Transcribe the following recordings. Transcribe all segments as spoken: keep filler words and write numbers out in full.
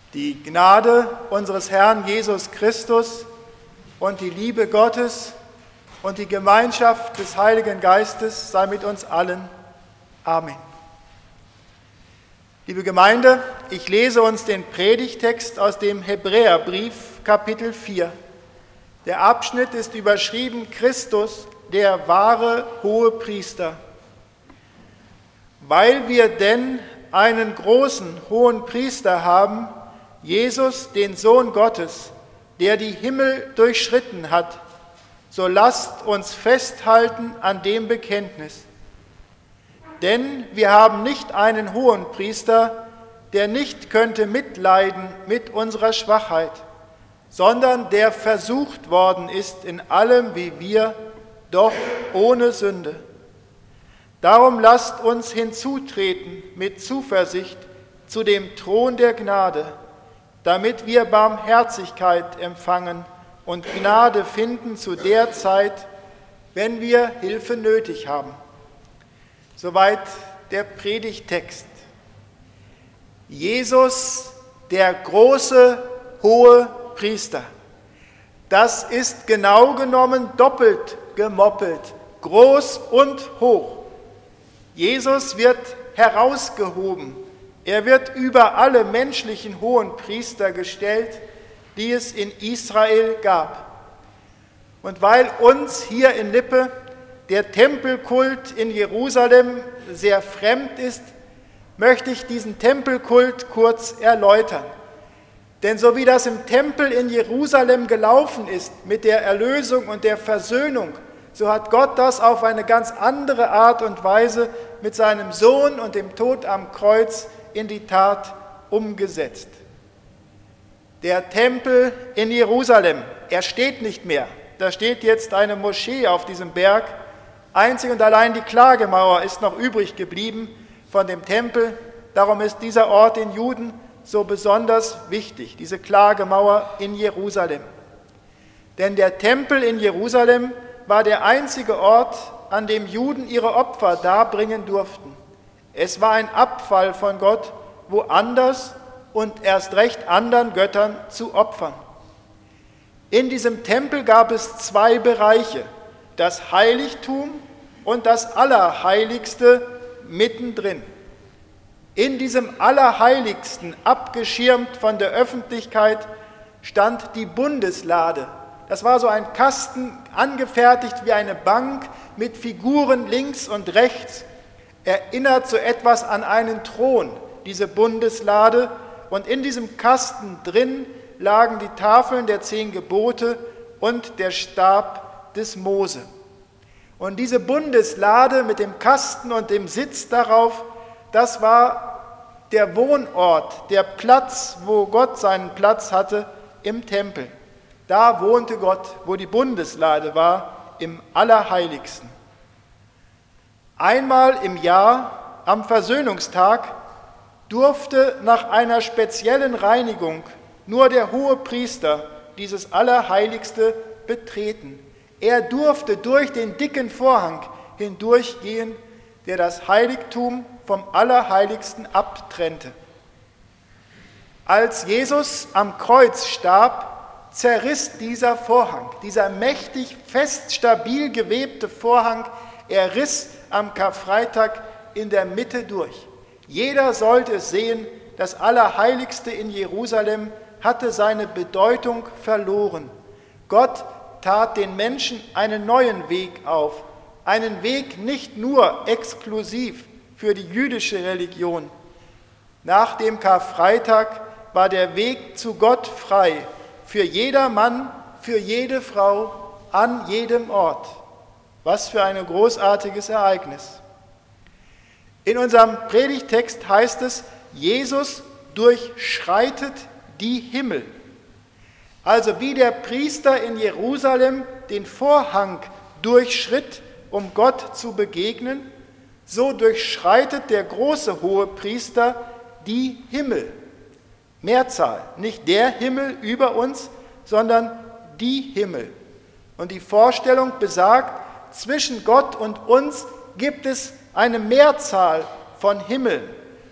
Die Gnade unseres Herrn Jesus Christus und die Liebe Gottes und die Gemeinschaft des Heiligen Geistes sei mit uns allen. Amen. Liebe Gemeinde, ich lese uns den Predigtext aus dem Hebräerbrief, Kapitel vier. Der Abschnitt ist überschrieben: Christus, der wahre Hohepriester. Weil wir denn einen großen hohen Priester haben, Jesus, den Sohn Gottes, der die Himmel durchschritten hat, so lasst uns festhalten an dem Bekenntnis. Denn wir haben nicht einen hohen Priester, der nicht könnte mitleiden mit unserer Schwachheit, sondern der versucht worden ist in allem wie wir, doch ohne Sünde. Darum lasst uns hinzutreten mit Zuversicht zu dem Thron der Gnade, damit wir Barmherzigkeit empfangen und Gnade finden zu der Zeit, wenn wir Hilfe nötig haben. Soweit der Predigttext. Jesus, der große, hohe Priester. Das ist genau genommen doppelt gemoppelt, groß und hoch. Jesus wird herausgehoben. Er wird über alle menschlichen hohen Priester gestellt, die es in Israel gab. Und weil uns hier in Lippe der Tempelkult in Jerusalem sehr fremd ist, möchte ich diesen Tempelkult kurz erläutern. Denn so wie das im Tempel in Jerusalem gelaufen ist mit der Erlösung und der Versöhnung, so hat Gott das auf eine ganz andere Art und Weise mit seinem Sohn und dem Tod am Kreuz in die Tat umgesetzt. Der Tempel in Jerusalem, er steht nicht mehr. Da steht jetzt eine Moschee auf diesem Berg. Einzig und allein die Klagemauer ist noch übrig geblieben von dem Tempel. Darum ist dieser Ort den Juden so besonders wichtig, diese Klagemauer in Jerusalem. Denn der Tempel in Jerusalem war der einzige Ort, an dem Juden ihre Opfer darbringen durften. Es war ein Abfall von Gott, woanders und erst recht anderen Göttern zu opfern. In diesem Tempel gab es zwei Bereiche, das Heiligtum und das Allerheiligste mittendrin. In diesem Allerheiligsten, abgeschirmt von der Öffentlichkeit, stand die Bundeslade. Das war so ein Kasten, angefertigt wie eine Bank mit Figuren links und rechts, erinnert so etwas an einen Thron, diese Bundeslade. Und in diesem Kasten drin lagen die Tafeln der zehn Gebote und der Stab des Mose. Und diese Bundeslade mit dem Kasten und dem Sitz darauf, das war der Wohnort, der Platz, wo Gott seinen Platz hatte im Tempel. Da wohnte Gott, wo die Bundeslade war, im Allerheiligsten. Einmal im Jahr, am Versöhnungstag, durfte nach einer speziellen Reinigung nur der Hohepriester dieses Allerheiligste betreten. Er durfte durch den dicken Vorhang hindurchgehen, der das Heiligtum vom Allerheiligsten abtrennte. Als Jesus am Kreuz starb, zerriss dieser Vorhang, dieser mächtig, fest, stabil gewebte Vorhang, er riss am Karfreitag in der Mitte durch. Jeder sollte es sehen, das Allerheiligste in Jerusalem hatte seine Bedeutung verloren. Gott tat den Menschen einen neuen Weg auf, einen Weg nicht nur exklusiv für die jüdische Religion. Nach dem Karfreitag war der Weg zu Gott frei, für jeder Mann, für jede Frau, an jedem Ort. Was für ein großartiges Ereignis. In unserem Predigtext heißt es, Jesus durchschreitet die Himmel. Also wie der Priester in Jerusalem den Vorhang durchschritt, um Gott zu begegnen, so durchschreitet der große Hohepriester die Himmel. Mehrzahl, nicht der Himmel über uns, sondern die Himmel. Und die Vorstellung besagt, zwischen Gott und uns gibt es eine Mehrzahl von Himmeln.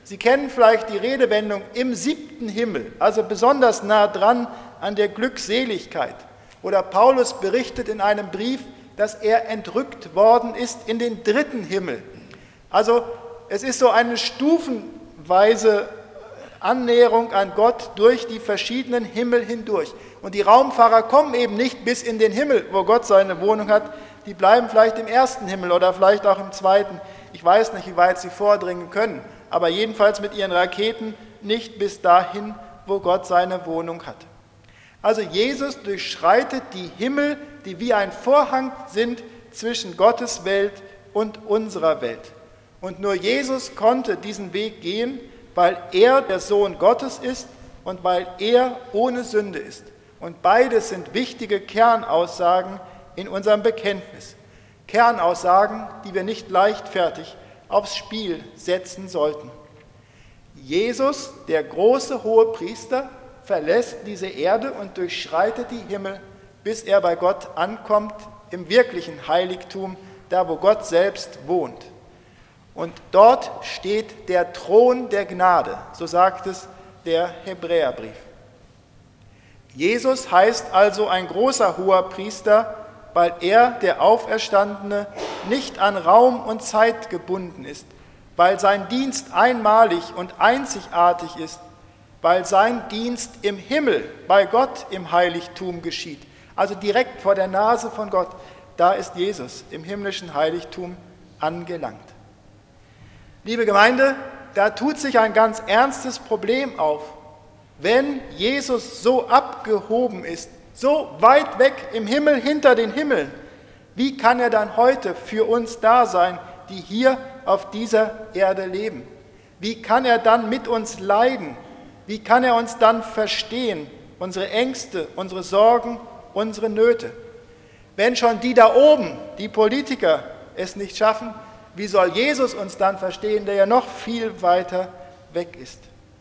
Sie kennen vielleicht die Redewendung im siebten Himmel, also besonders nah dran an der Glückseligkeit. Oder Paulus berichtet in einem Brief, dass er entrückt worden ist in den dritten Himmel. Also es ist so eine stufenweise Annäherung an Gott durch die verschiedenen Himmel hindurch. Und die Raumfahrer kommen eben nicht bis in den Himmel, wo Gott seine Wohnung hat, die bleiben vielleicht im ersten Himmel oder vielleicht auch im zweiten. Ich weiß nicht, wie weit sie vordringen können, aber jedenfalls mit ihren Raketen nicht bis dahin, wo Gott seine Wohnung hat. Also Jesus durchschreitet die Himmel, die wie ein Vorhang sind zwischen Gottes Welt und unserer Welt. Und nur Jesus konnte diesen Weg gehen, weil er der Sohn Gottes ist und weil er ohne Sünde ist. Und beides sind wichtige Kernaussagen in unserem Bekenntnis. Kernaussagen, die wir nicht leichtfertig aufs Spiel setzen sollten. Jesus, der große Hohepriester, verlässt diese Erde und durchschreitet die Himmel, bis er bei Gott ankommt, im wirklichen Heiligtum, da wo Gott selbst wohnt. Und dort steht der Thron der Gnade, so sagt es der Hebräerbrief. Jesus heißt also ein großer Hoherpriester, weil er, der Auferstandene, nicht an Raum und Zeit gebunden ist, weil sein Dienst einmalig und einzigartig ist, weil sein Dienst im Himmel, bei Gott im Heiligtum geschieht, also direkt vor der Nase von Gott. Da ist Jesus im himmlischen Heiligtum angelangt. Liebe Gemeinde, da tut sich ein ganz ernstes Problem auf. Wenn Jesus so abgehoben ist, so weit weg im Himmel hinter den Himmeln, wie kann er dann heute für uns da sein, die hier auf dieser Erde leben? Wie kann er dann mit uns leiden? Wie kann er uns dann verstehen, unsere Ängste, unsere Sorgen, unsere Nöte? Wenn schon die da oben, die Politiker, es nicht schaffen, wie soll Jesus uns dann verstehen, der ja noch viel weiter weg ist?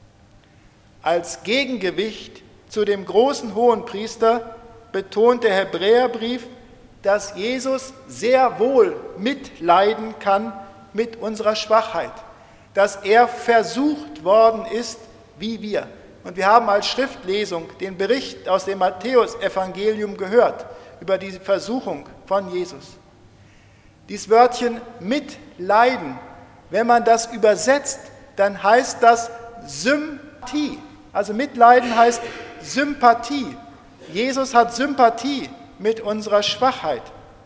Als Gegengewicht zu dem großen Hohenpriester betont der Hebräerbrief, dass Jesus sehr wohl mitleiden kann mit unserer Schwachheit, dass er versucht worden ist wie wir. Und wir haben als Schriftlesung den Bericht aus dem Matthäusevangelium gehört über die Versuchung von Jesus. Dieses Wörtchen mitleiden, wenn man das übersetzt, dann heißt das Sympathie. Also mitleiden heißt Sympathie. Jesus hat Sympathie mit unserer Schwachheit.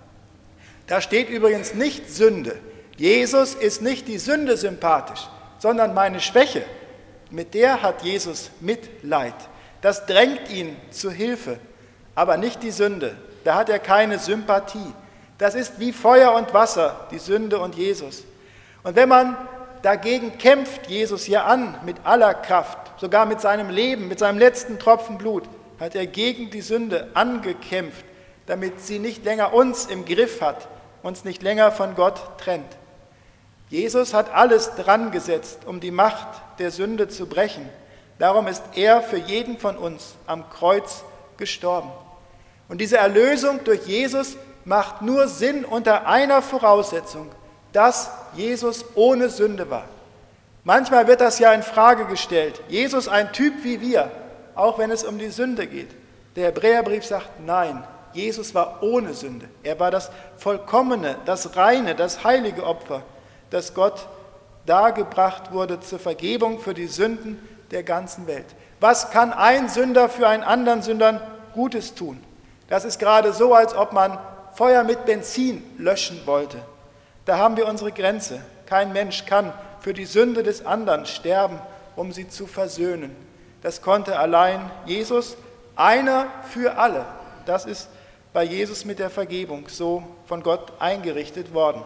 Da steht übrigens nicht Sünde. Jesus ist nicht die Sünde sympathisch, sondern meine Schwäche. Mit der hat Jesus Mitleid. Das drängt ihn zu Hilfe, aber nicht die Sünde. Da hat er keine Sympathie. Das ist wie Feuer und Wasser, die Sünde und Jesus. Und wenn man dagegen kämpft, Jesus hier an mit aller Kraft, sogar mit seinem Leben, mit seinem letzten Tropfen Blut, hat er gegen die Sünde angekämpft, damit sie nicht länger uns im Griff hat, uns nicht länger von Gott trennt. Jesus hat alles dran gesetzt, um die Macht der Sünde zu brechen. Darum ist er für jeden von uns am Kreuz gestorben. Und diese Erlösung durch Jesus macht nur Sinn unter einer Voraussetzung, dass Jesus ohne Sünde war. Manchmal wird das ja in Frage gestellt. Jesus ein Typ wie wir, auch wenn es um die Sünde geht. Der Hebräerbrief sagt, nein, Jesus war ohne Sünde. Er war das vollkommene, das reine, das heilige Opfer, das Gott dargebracht wurde zur Vergebung für die Sünden der ganzen Welt. Was kann ein Sünder für einen anderen Sündern Gutes tun? Das ist gerade so, als ob man Feuer mit Benzin löschen wollte. Da haben wir unsere Grenze. Kein Mensch kann für die Sünde des anderen sterben, um sie zu versöhnen. Das konnte allein Jesus, einer für alle. Das ist bei Jesus mit der Vergebung so von Gott eingerichtet worden.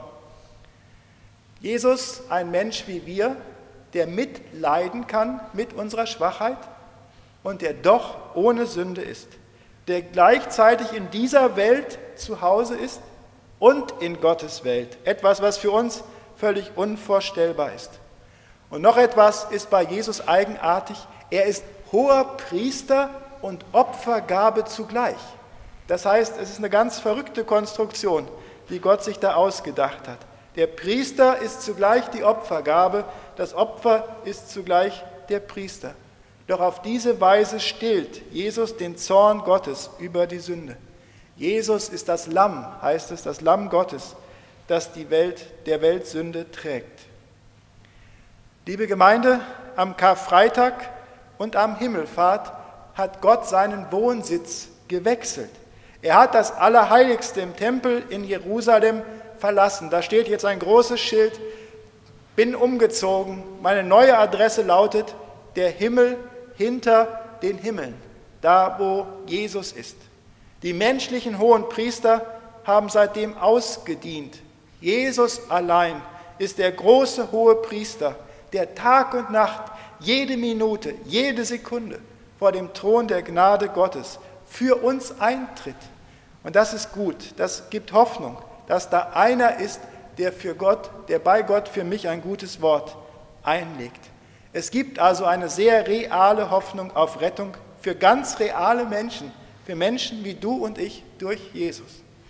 Jesus, ein Mensch wie wir, der mitleiden kann mit unserer Schwachheit und der doch ohne Sünde ist, der gleichzeitig in dieser Welt zu Hause ist und in Gottes Welt. Etwas, was für uns völlig unvorstellbar ist. Und noch etwas ist bei Jesus eigenartig. Er ist hoher Priester und Opfergabe zugleich. Das heißt, es ist eine ganz verrückte Konstruktion, die Gott sich da ausgedacht hat. Der Priester ist zugleich die Opfergabe, das Opfer ist zugleich der Priester. Doch auf diese Weise stillt Jesus den Zorn Gottes über die Sünde. Jesus ist das Lamm, heißt es, das Lamm Gottes, das die Welt, der Welt Sünde trägt. Liebe Gemeinde, am Karfreitag und am Himmelfahrt hat Gott seinen Wohnsitz gewechselt. Er hat das Allerheiligste im Tempel in Jerusalem verlassen. Da steht jetzt ein großes Schild, bin umgezogen, meine neue Adresse lautet der Himmel hinter den Himmeln, da wo Jesus ist. Die menschlichen hohen Priester haben seitdem ausgedient. Jesus allein ist der große hohe Priester, der Tag und Nacht, jede Minute, jede Sekunde vor dem Thron der Gnade Gottes für uns eintritt. Und das ist gut, das gibt Hoffnung, dass da einer ist, der für Gott, der bei Gott für mich ein gutes Wort einlegt. Es gibt also eine sehr reale Hoffnung auf Rettung für ganz reale Menschen, für Menschen wie du und ich durch Jesus.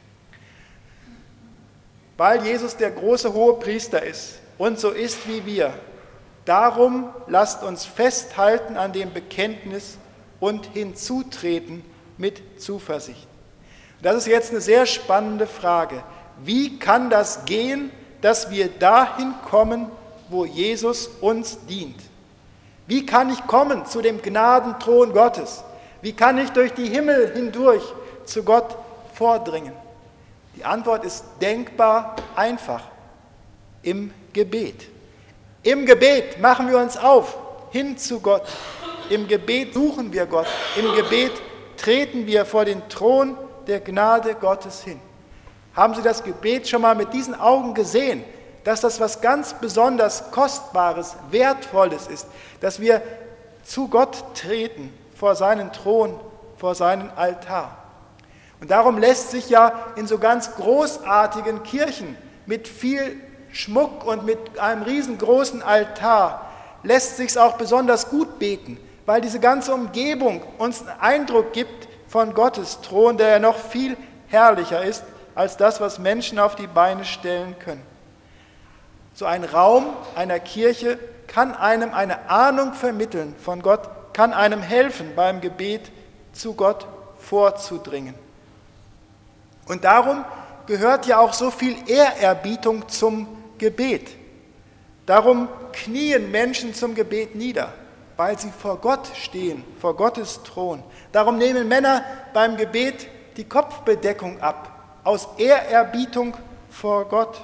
Weil Jesus der große hohe Priester ist und so ist wie wir, darum lasst uns festhalten an dem Bekenntnis und hinzutreten mit Zuversicht. Das ist jetzt eine sehr spannende Frage. Wie kann das gehen, dass wir dahin kommen, wo Jesus uns dient? Wie kann ich kommen zu dem Gnadenthron Gottes? Wie kann ich durch die Himmel hindurch zu Gott vordringen? Die Antwort ist denkbar einfach. Im Gebet. Im Gebet machen wir uns auf, hin zu Gott. Im Gebet suchen wir Gott. Im Gebet treten wir vor den Thron der Gnade Gottes hin. Haben Sie das Gebet schon mal mit diesen Augen gesehen, dass das was ganz besonders Kostbares, Wertvolles ist, dass wir zu Gott treten, vor seinen Thron, vor seinen Altar. Und darum lässt sich ja in so ganz großartigen Kirchen mit viel Schmuck und mit einem riesengroßen Altar, lässt sich es auch besonders gut beten, weil diese ganze Umgebung uns einen Eindruck gibt von Gottes Thron, der ja noch viel herrlicher ist als das, was Menschen auf die Beine stellen können. So ein Raum einer Kirche kann einem eine Ahnung vermitteln von Gott, kann einem helfen, beim Gebet zu Gott vorzudringen. Und darum gehört ja auch so viel Ehrerbietung zum Gebet. Darum knien Menschen zum Gebet nieder, weil sie vor Gott stehen, vor Gottes Thron. Darum nehmen Männer beim Gebet die Kopfbedeckung ab, aus Ehrerbietung vor Gott.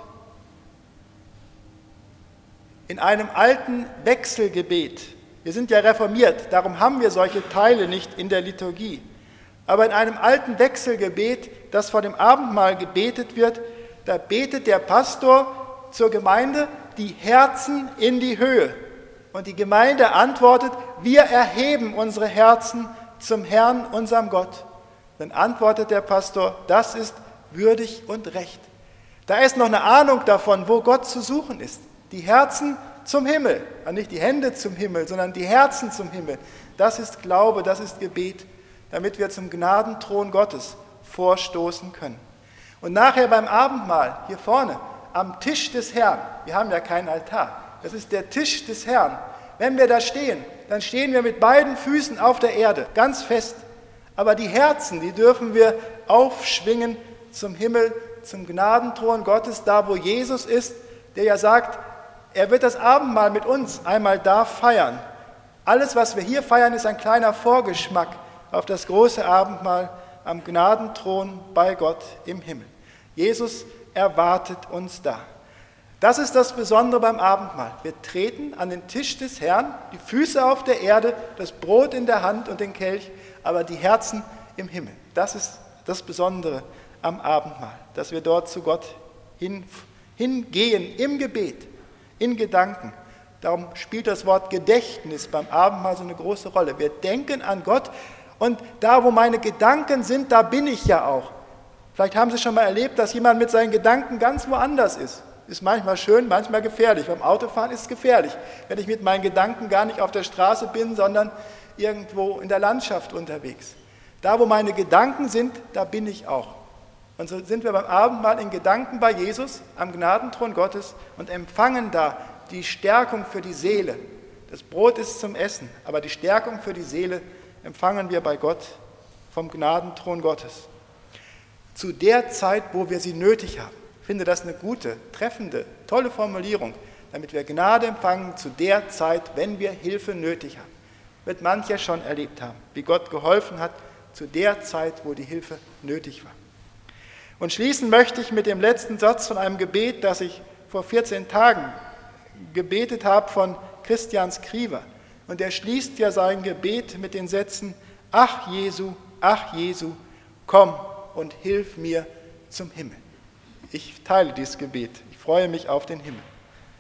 In einem alten Wechselgebet, wir sind ja reformiert, darum haben wir solche Teile nicht in der Liturgie, aber in einem alten Wechselgebet, das vor dem Abendmahl gebetet wird, da betet der Pastor zur Gemeinde die Herzen in die Höhe. Und die Gemeinde antwortet, wir erheben unsere Herzen zum Herrn, unserem Gott. Dann antwortet der Pastor, das ist würdig und recht. Da ist noch eine Ahnung davon, wo Gott zu suchen ist. Die Herzen zum Himmel, nicht die Hände zum Himmel, sondern die Herzen zum Himmel. Das ist Glaube, das ist Gebet, damit wir zum Gnadenthron Gottes vorstoßen können. Und nachher beim Abendmahl, hier vorne, am Tisch des Herrn, wir haben ja keinen Altar, das ist der Tisch des Herrn. Wenn wir da stehen, dann stehen wir mit beiden Füßen auf der Erde, ganz fest. Aber die Herzen, die dürfen wir aufschwingen zum Himmel, zum Gnadenthron Gottes, da wo Jesus ist, der ja sagt, er wird das Abendmahl mit uns einmal da feiern. Alles, was wir hier feiern, ist ein kleiner Vorgeschmack auf das große Abendmahl am Gnadenthron bei Gott im Himmel. Jesus erwartet uns da. Das ist das Besondere beim Abendmahl. Wir treten an den Tisch des Herrn, die Füße auf der Erde, das Brot in der Hand und den Kelch, aber die Herzen im Himmel. Das ist das Besondere am Abendmahl, dass wir dort zu Gott hin, hingehen im Gebet, in Gedanken. Darum spielt das Wort Gedächtnis beim Abendmahl so eine große Rolle. Wir denken an Gott und da, wo meine Gedanken sind, da bin ich ja auch. Vielleicht haben Sie schon mal erlebt, dass jemand mit seinen Gedanken ganz woanders ist. Ist manchmal schön, manchmal gefährlich. Beim Autofahren ist es gefährlich, wenn ich mit meinen Gedanken gar nicht auf der Straße bin, sondern irgendwo in der Landschaft unterwegs. Da, wo meine Gedanken sind, da bin ich auch. Und so sind wir beim Abendmahl in Gedanken bei Jesus am Gnadenthron Gottes und empfangen da die Stärkung für die Seele. Das Brot ist zum Essen, aber die Stärkung für die Seele empfangen wir bei Gott vom Gnadenthron Gottes. Zu der Zeit, wo wir sie nötig haben. Ich finde das eine gute, treffende, tolle Formulierung, damit wir Gnade empfangen zu der Zeit, wenn wir Hilfe nötig haben. Wird mancher schon erlebt haben, wie Gott geholfen hat zu der Zeit, wo die Hilfe nötig war. Und schließen möchte ich mit dem letzten Satz von einem Gebet, das ich vor vierzehn Tagen gebetet habe von Christian Skriver. Und er schließt ja sein Gebet mit den Sätzen: Ach Jesu, ach Jesu, komm und hilf mir zum Himmel. Ich teile dieses Gebet. Ich freue mich auf den Himmel.